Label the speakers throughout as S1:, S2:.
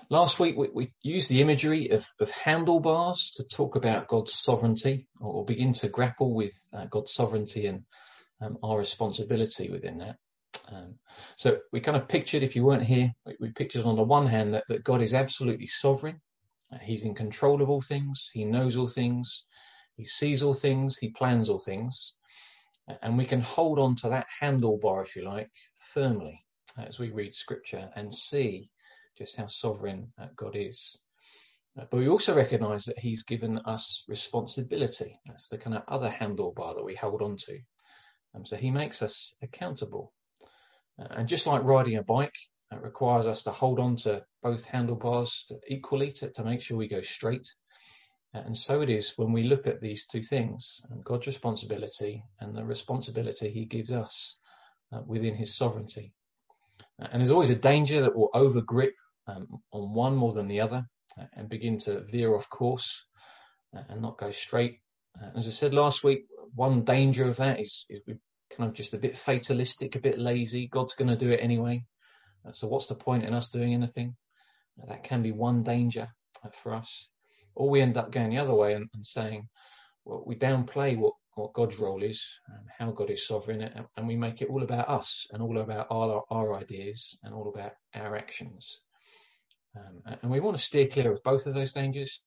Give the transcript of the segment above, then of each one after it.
S1: Last week we used the imagery of handlebars to talk about God's sovereignty, or begin to grapple with God's sovereignty and our responsibility within that. So we kind of pictured, if you weren't here, we pictured on the one hand that God is absolutely sovereign. He's in control of all things. He knows all things. He sees all things. He plans all things. And we can hold on to that handlebar, if you like, firmly as we read scripture and see just how sovereign God is. But we also recognise that he's given us responsibility. That's the kind of other handlebar that we hold on to. So he makes us accountable. And just like riding a bike, it requires us to hold on to both handlebars equally to make sure we go straight. And so it is when we look at these two things, God's responsibility and the responsibility he gives us within his sovereignty. And there's always a danger that we'll overgrip on one more than the other and begin to veer off course and not go straight. As I said last week, one danger of that is we're kind of just a bit fatalistic, a bit lazy. God's going to do it anyway. So what's the point in us doing anything? That can be one danger for us. Or we end up going the other way and saying, well, we downplay what God's role is, how God is sovereign, and we make it all about us and all about our ideas and all about our actions. And we want to steer clear of both of those dangers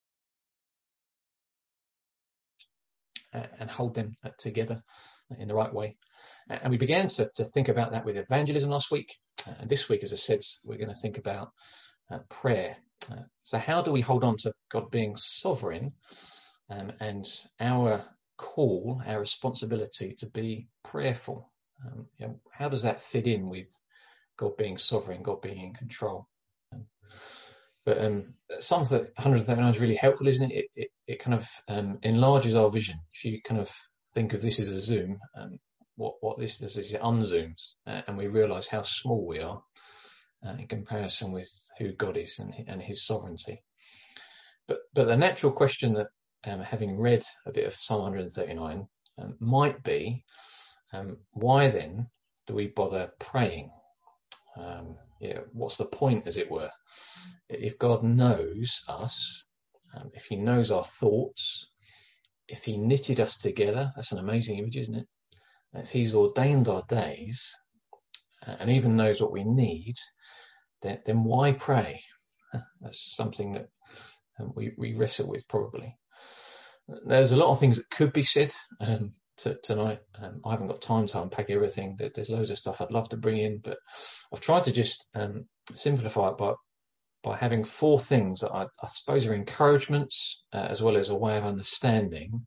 S1: and hold them together in the right way. And we began to think about that with evangelism last week. And this week, as I said, we're going to think about prayer. So how do we hold on to God being sovereign and our call, our responsibility to be prayerful? How does that fit in with God being sovereign, God being in control? But Psalm 139 is really helpful, isn't it? It kind of enlarges our vision. If you kind of think of this as a zoom, what this does is it unzooms, and we realise how small we are in comparison with who God is and his sovereignty. But the natural question that, having read a bit of Psalm 139, might be, why then do we bother praying? What's the point, as it were? If God knows us, if he knows our thoughts, if he knitted us together, that's an amazing image, isn't it? If he's ordained our days and even knows what we need, then why pray? That's something that we wrestle with probably. There's a lot of things that could be said tonight. I haven't got time to unpack everything. There's loads of stuff I'd love to bring in, but I've tried to just simplify it by having four things that I suppose are encouragements as well as a way of understanding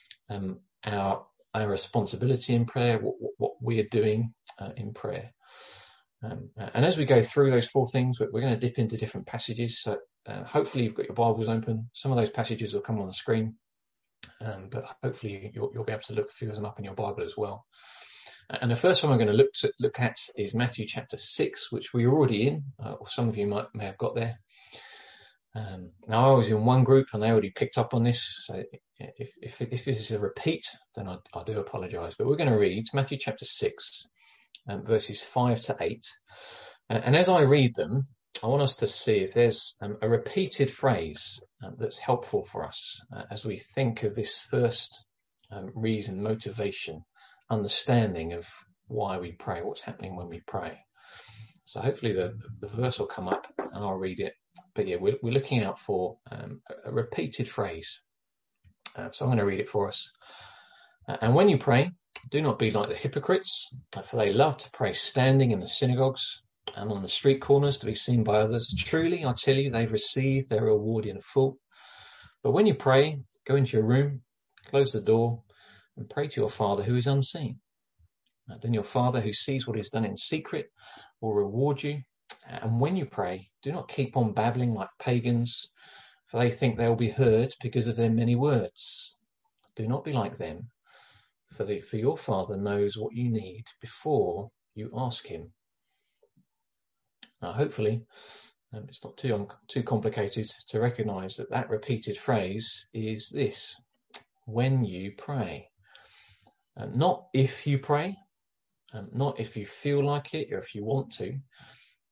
S1: our responsibility in prayer, what we are doing in prayer. And as we go through those four things, we're going to dip into different passages. So hopefully you've got your Bibles open. Some of those passages will come on the screen, but hopefully you'll be able to look a few of them up in your Bible as well. And the first one I'm going to look at is Matthew chapter 6, which we're already in, or some of you may have got there. Now I was in one group and they already picked up on this, so if this is a repeat, then I do apologise. But we're going to read Matthew chapter 6, verses 5 to 8. And as I read them, I want us to see if there's a repeated phrase that's helpful for us as we think of this first reason, motivation, understanding of why we pray, what's happening when we pray. So hopefully the verse will come up and I'll read it. But yeah, we're looking out for a repeated phrase. So I'm going to read it for us. And when you pray, do not be like the hypocrites, for they love to pray standing in the synagogues and on the street corners to be seen by others. Truly, I tell you, they've received their reward in full. But when you pray, go into your room, close the door, and pray to your Father who is unseen. Then your Father who sees what is done in secret will reward you. And when you pray, do not keep on babbling like pagans, for they think they will be heard because of their many words. Do not be like them, for your Father knows what you need before you ask him. Now, hopefully, it's not too complicated to recognise that repeated phrase is this: when you pray. Not if you pray, not if you feel like it or if you want to,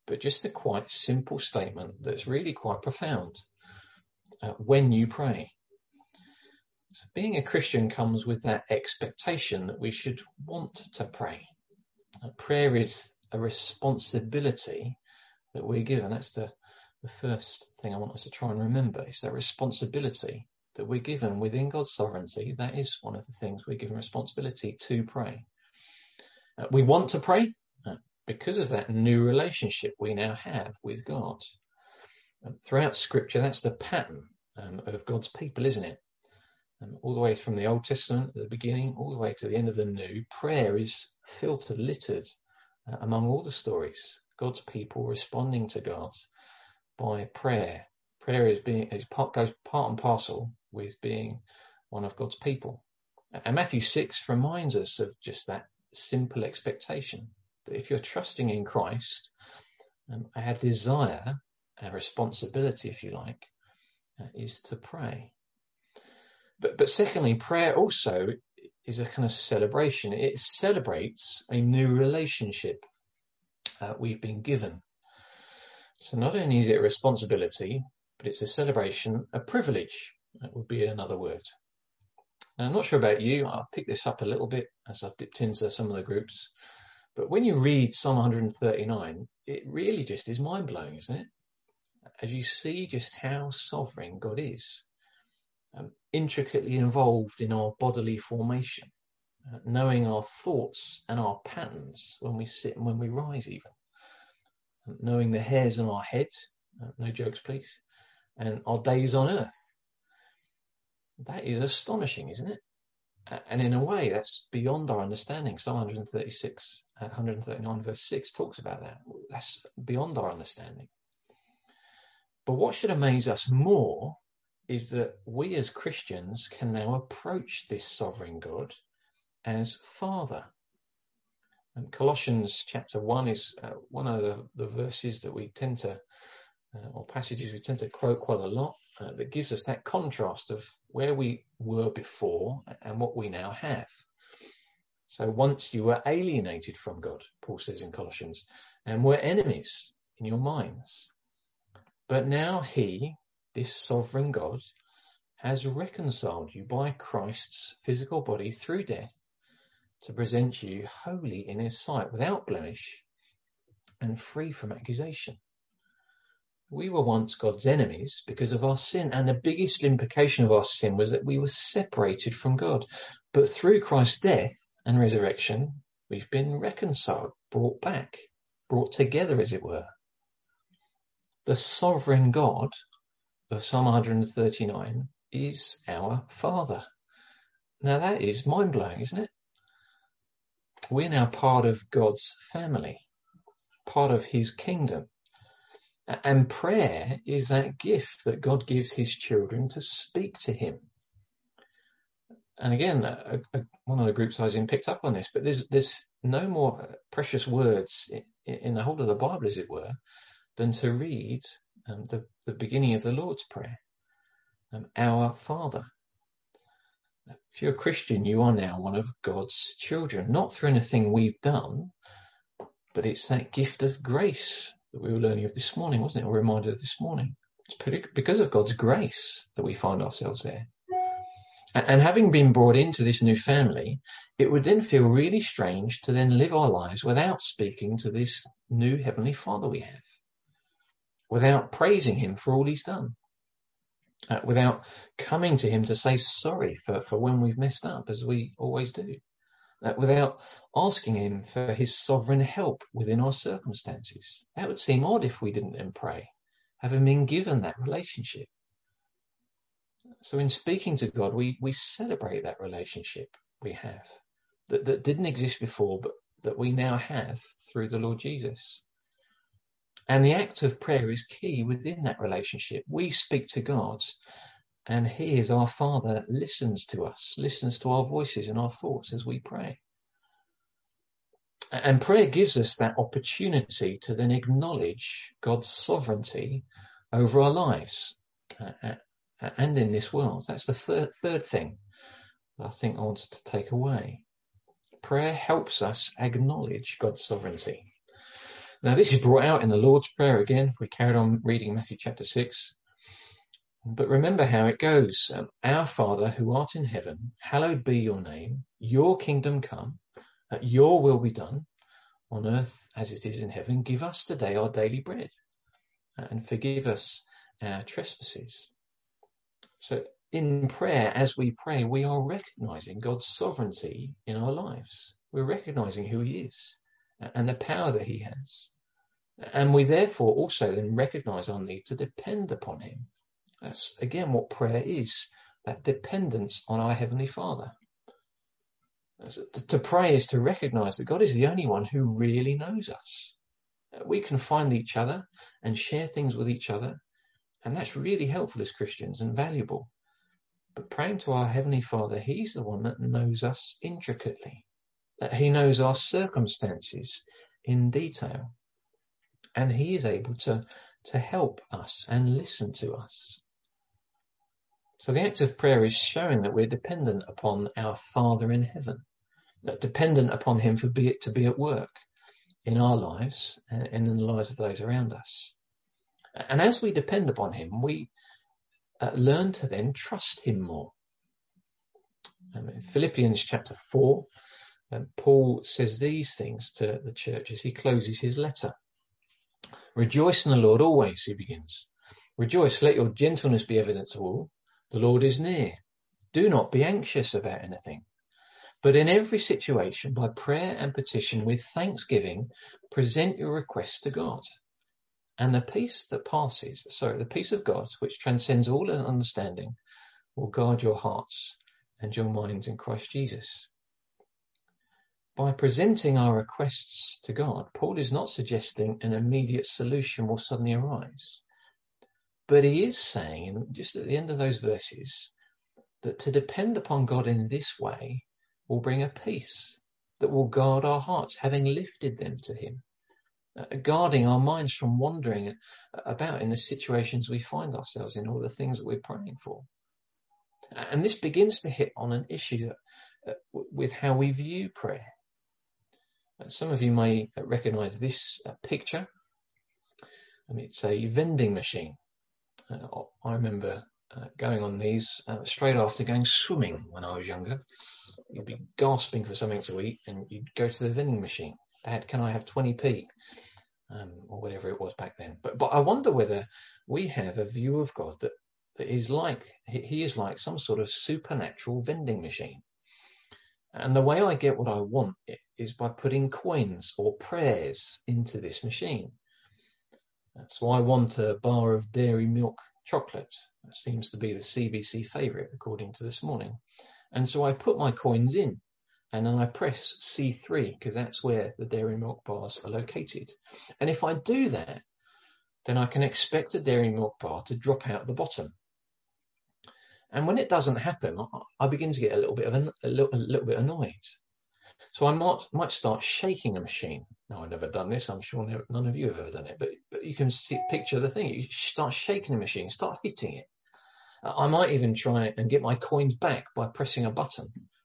S1: but just a quite simple statement that's really quite profound. When you pray. So being a Christian comes with that expectation that we should want to pray. Prayer is a responsibility that we're given. That's the first thing I want us to try and remember. It's that responsibility that we're given within God's sovereignty. That is one of the things we're given, responsibility to pray. We want to pray because of that new relationship we now have with God. Throughout Scripture, that's the pattern of God's people, isn't it? All the way from the Old Testament at the beginning, all the way to the end of the New, prayer is filtered, littered among all the stories. God's people responding to God by prayer. Prayer goes part and parcel with being one of God's people. And Matthew 6 reminds us of just that simple expectation that if you're trusting in Christ, our desire, our responsibility, if you like, is to pray. But secondly, prayer also is a kind of celebration. It celebrates a new relationship we've been given. So not only is it a responsibility, but it's a celebration, a privilege. That would be another word. Now, I'm not sure about you. I'll pick this up a little bit as I've dipped into some of the groups. But when you read Psalm 139, it really just is mind-blowing, isn't it? As you see just how sovereign God is. Intricately involved in our bodily formation, knowing our thoughts and our patterns when we sit and when we rise even, knowing the hairs on our head, no jokes please, and our days on earth. That is astonishing, isn't it? And in a way that's beyond our understanding. Psalm 139 verse 6 talks about that. That's beyond our understanding. But what should amaze us more is that we as Christians can now approach this sovereign God as Father. And Colossians chapter 1 is one of the verses that we tend to, or passages we tend to quote quite a lot, that gives us that contrast of where we were before and what we now have. So once you were alienated from God, Paul says in Colossians, and were enemies in your minds. But now he, this sovereign God, has reconciled you by Christ's physical body through death to present you holy in his sight, without blemish and free from accusation. We were once God's enemies because of our sin, and the biggest implication of our sin was that we were separated from God. But through Christ's death and resurrection, we've been reconciled, brought back, brought together, as it were. The sovereign God of Psalm 139 is our Father. Now that is mind-blowing, isn't it? We're now part of God's family, part of his kingdom. And prayer is that gift that God gives his children to speak to him. And again, one of the groups I was in picked up on this, but there's no more precious words in the whole of the Bible, as it were, than to read the beginning of the Lord's Prayer, our Father. If you're a Christian, you are now one of God's children, not through anything we've done, but it's that gift of grace that we were learning of this morning, wasn't it? Or reminded of this morning. It's because of God's grace that we find ourselves there. And having been brought into this new family, it would then feel really strange to then live our lives without speaking to this new Heavenly Father we have, without praising him for all he's done, without coming to him to say sorry for when we've messed up, as we always do, without asking him for his sovereign help within our circumstances. That would seem odd if we didn't then pray, having been given that relationship. So in speaking to God, we celebrate that relationship we have that didn't exist before, but that we now have through the Lord Jesus. And the act of prayer is key within that relationship. We speak to God, and he, as our Father, listens to us, listens to our voices and our thoughts as we pray. And prayer gives us that opportunity to then acknowledge God's sovereignty over our lives and in this world. That's the third thing that I think I want to take away. Prayer helps us acknowledge God's sovereignty. Now, this is brought out in the Lord's Prayer again, if we carried on reading Matthew chapter 6. But remember how it goes. Our Father who art in heaven, hallowed be your name. Your kingdom come, your will be done on earth as it is in heaven. Give us today our daily bread and forgive us our trespasses. So in prayer, as we pray, we are recognizing God's sovereignty in our lives. We're recognizing who he is and the power that he has. And we therefore also then recognize our need to depend upon him. That's again what prayer is, that dependence on our Heavenly Father. To pray is to recognize that God is the only one who really knows us. We can find each other and share things with each other, and that's really helpful as Christians and valuable. But praying to our Heavenly Father, he's the one that knows us intricately. He knows our circumstances in detail, and he is able to help us and listen to us. So the act of prayer is showing that we're dependent upon our Father in heaven, dependent upon him to be at work in our lives and in the lives of those around us. And as we depend upon him, we learn to then trust him more. In Philippians chapter 4, Paul says these things to the church as he closes his letter. Rejoice in the Lord always, he begins. Rejoice, let your gentleness be evident to all. The Lord is near. Do not be anxious about anything, but in every situation, by prayer and petition with thanksgiving, present your requests to God. And the peace of God, which transcends all understanding, will guard your hearts and your minds in Christ Jesus. By presenting our requests to God, Paul is not suggesting an immediate solution will suddenly arise. But he is saying, just at the end of those verses, that to depend upon God in this way will bring a peace that will guard our hearts, having lifted them to him, guarding our minds from wandering about in the situations we find ourselves in, or the things that we're praying for. And this begins to hit on an issue with how we view prayer. Some of you may recognize this picture. It's a vending machine. I remember going on these straight after going swimming when I was younger. You'd be gasping for something to eat and you'd go to the vending machine. Dad, can I have 20p? Or whatever it was back then. But I wonder whether we have a view of God that is like, he is like some sort of supernatural vending machine. And the way I get what I want is by putting coins or prayers into this machine. So I want a bar of dairy milk chocolate. That seems to be the CBC favourite, according to this morning. And so I put my coins in, and then I press C3, because that's where the dairy milk bars are located. And if I do that, then I can expect a dairy milk bar to drop out the bottom. And when it doesn't happen, I begin to get a little bit annoyed. So I might start shaking the machine. No, I've never done this. I'm sure none of you have ever done it. But you can picture the thing. You start shaking the machine, start hitting it. I might even try and get my coins back by pressing a button.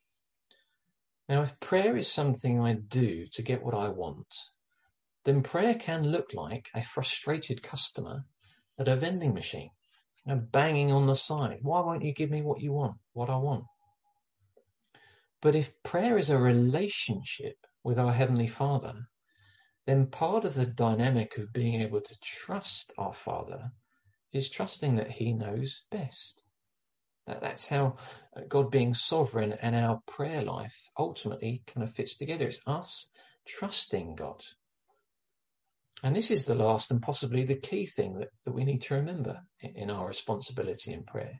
S1: Now, if prayer is something I do to get what I want, then prayer can look like a frustrated customer at a vending machine, banging on the side. Why won't you give me what you want, what I want? But if prayer is a relationship with our Heavenly Father, then part of the dynamic of being able to trust our Father is trusting that he knows best. That's how God being sovereign and our prayer life ultimately kind of fits together. It's us trusting God. And this is the last and possibly the key thing that we need to remember in our responsibility in prayer.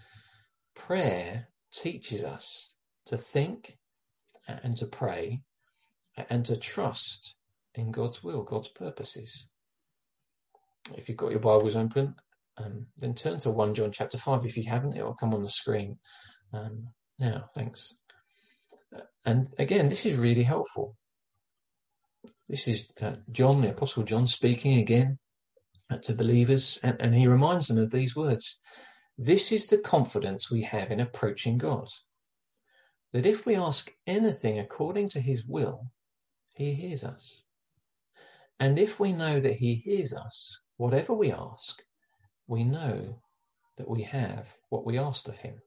S1: Prayer teaches us to think and to pray and to trust in God's will, God's purposes. If you've got your Bibles open, then turn to 1 John chapter 5. If you haven't, it will come on the screen now. Thanks. And again, this is really helpful. This is John, the Apostle John, speaking again to believers, and he reminds them of these words. This is the confidence we have in approaching God, that if we ask anything according to his will, he hears us. And if we know that he hears us, whatever we ask, we know that we have what we asked of him.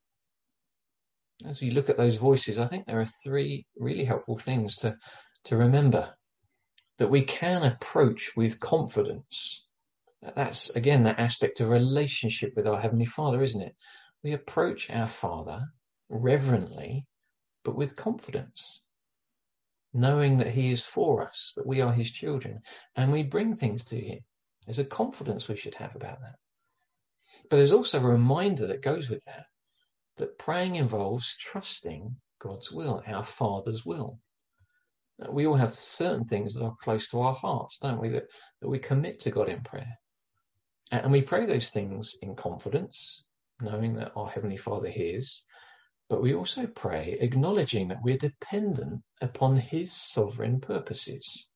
S1: As we look at those voices, I think there are three really helpful things to remember. That we can approach with confidence. That's, again, that aspect of relationship with our Heavenly Father, isn't it? We approach our Father reverently, but with confidence, knowing that he is for us, that we are his children, and we bring things to him. There's a confidence we should have about that. But there's also a reminder that goes with that praying involves trusting God's will, our Father's will. We all have certain things that are close to our hearts, don't we, that we commit to God in prayer. And we pray those things in confidence, knowing that our Heavenly Father hears, but we also pray acknowledging that we're dependent upon his sovereign purposes.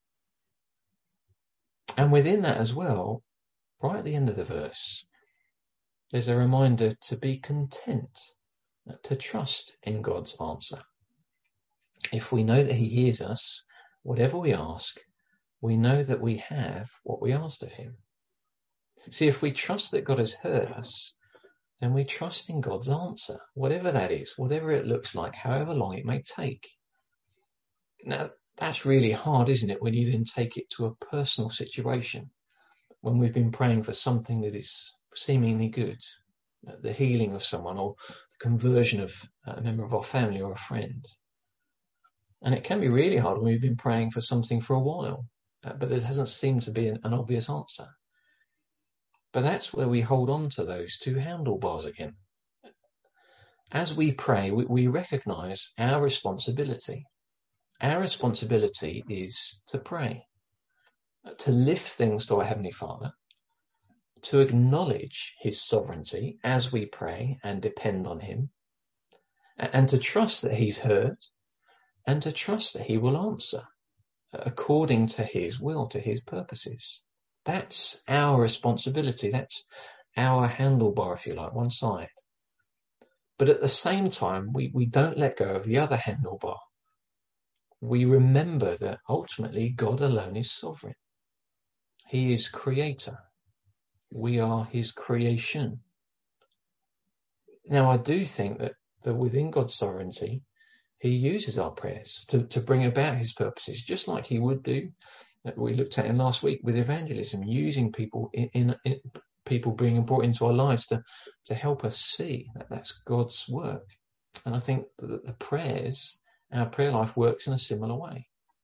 S1: And within that as well, right at the end of the verse, there's a reminder to be content, to trust in God's answer. If we know that he hears us, whatever we ask, we know that we have what we asked of him. See, if we trust that God has heard us, then we trust in God's answer, whatever that is, whatever it looks like, however long it may take. Now, that's really hard, isn't it, when you then take it to a personal situation, when we've been praying for something that is seemingly good, the healing of someone or the conversion of a member of our family or a friend. And it can be really hard when we've been praying for something for a while, but there hasn't seemed to be an obvious answer. But that's where we hold on to those two handlebars again. As we pray, we recognize our responsibility. Our responsibility is to pray, to lift things to our Heavenly Father, to acknowledge his sovereignty as we pray and depend on him, and to trust that he's heard, and to trust that he will answer according to his will, to his purposes. That's our responsibility. That's our handlebar, if you like, one side. But at the same time, we don't let go of the other handlebar. We remember that ultimately God alone is sovereign. He is creator. We are his creation. Now, I do think that within God's sovereignty, he uses our prayers to bring about his purposes, just like he would do, that we looked at in last week with evangelism, using people in people being brought into our lives to help us see that that's God's work. And I think that the prayers, our prayer life works in a similar way.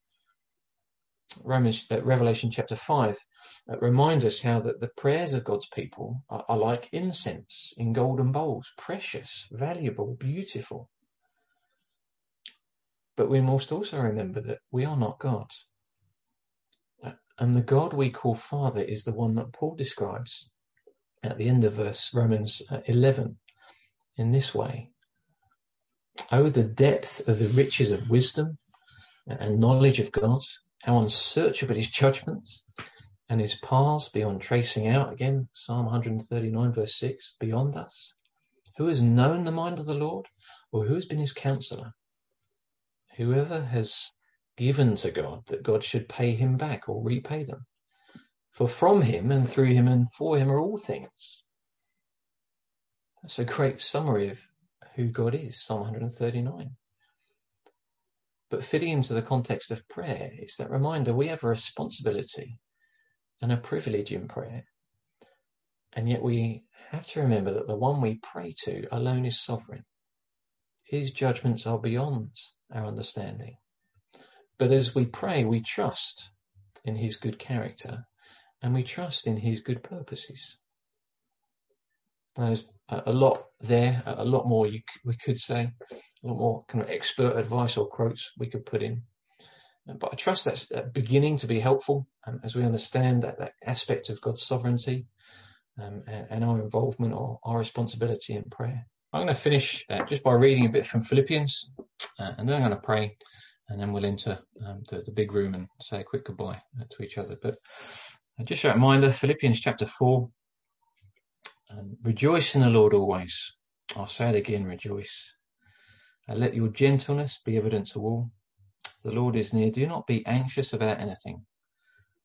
S1: Revelation chapter 5 reminds us how that the prayers of God's people are like incense in golden bowls, precious, valuable, beautiful. But we must also remember that we are not God. And the God we call Father is the one that Paul describes at the end of Romans 11 in this way. Oh, the depth of the riches of wisdom and knowledge of God, how unsearchable his judgments and his paths beyond tracing out. Again, Psalm 139 verse 6, beyond us. Who has known the mind of the Lord, or who has been his counselor? Whoever has given to God, that God should pay him back or repay them. For from him and through him and for him are all things. That's a great summary of who God is, Psalm 139. But fitting into the context of prayer, it's that reminder we have a responsibility and a privilege in prayer. And yet we have to remember that the one we pray to alone is sovereign. His judgments are beyond our understanding. But as we pray, we trust in his good character and we trust in his good purposes. There's a lot there, a lot more we could say, a lot more kind of expert advice or quotes we could put in. But I trust that's beginning to be helpful as we understand that aspect of God's sovereignty and our involvement or our responsibility in prayer. I'm going to finish just by reading a bit from Philippians, and then I'm going to pray, and then we'll enter the big room and say a quick goodbye to each other. But just a reminder, Philippians chapter 4, rejoice in the Lord always. I'll say it again, rejoice. Let your gentleness be evident to all. The Lord is near. Do not be anxious about anything,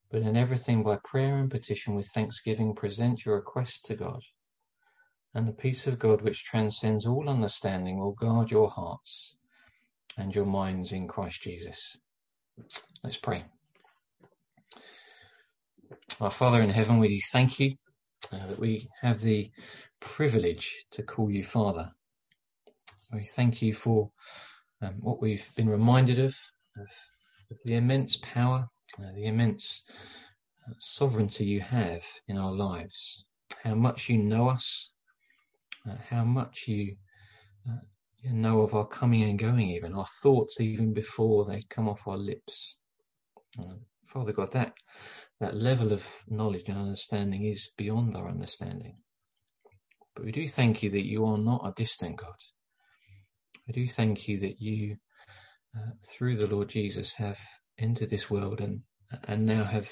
S1: but in everything by prayer and petition with thanksgiving present your requests to God. And the peace of God, which transcends all understanding, will guard your hearts and your minds in Christ Jesus. Let's pray. Our Father in heaven, we do thank you that we have the privilege to call you Father. We thank you for what we've been reminded of the immense power, the immense sovereignty you have in our lives, how much you know us, how much you know of our coming and going, even our thoughts even before they come off our lips. Father God, that level of knowledge and understanding is beyond our understanding. But we do thank you that you are not a distant God. I do thank you that you, through the Lord Jesus, have entered this world and now have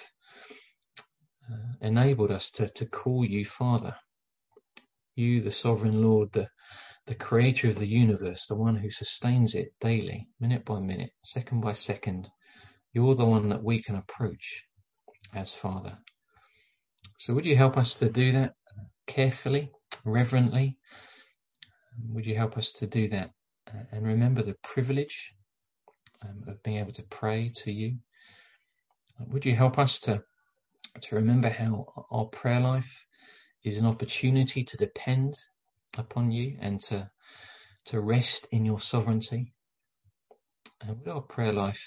S1: enabled us to call you Father. You, the sovereign Lord, the creator of the universe, the one who sustains it daily, minute by minute, second by second. You're the one that we can approach as Father. So would you help us to do that carefully, reverently? Would you help us to do that and remember the privilege of being able to pray to you? Would you help us to remember how our prayer life is an opportunity to depend upon you and to rest in your sovereignty? And would our prayer life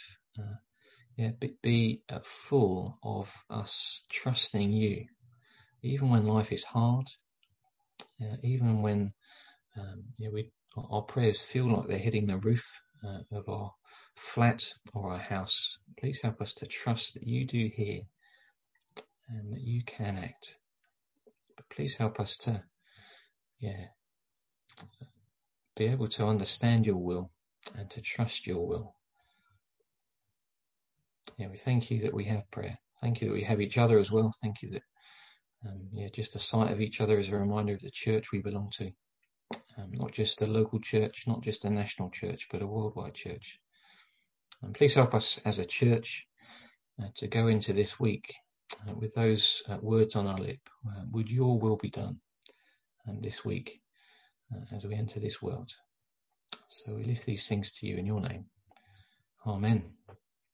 S1: be full of us trusting you, even when life is hard, even when our prayers feel like they're hitting the roof of our flat or our house. Please help us to trust that you do hear and that you can act. But please help us to be able to understand your will and to trust your will. We thank you that we have prayer. Thank you that we have each other as well. Thank you that just the sight of each other is a reminder of the church we belong to. Not just a local church, not just a national church, but a worldwide church. And please help us as a church to go into this week with those words on our lip. Would your will be done this week as we enter this world? So we lift these things to you in your name. Amen.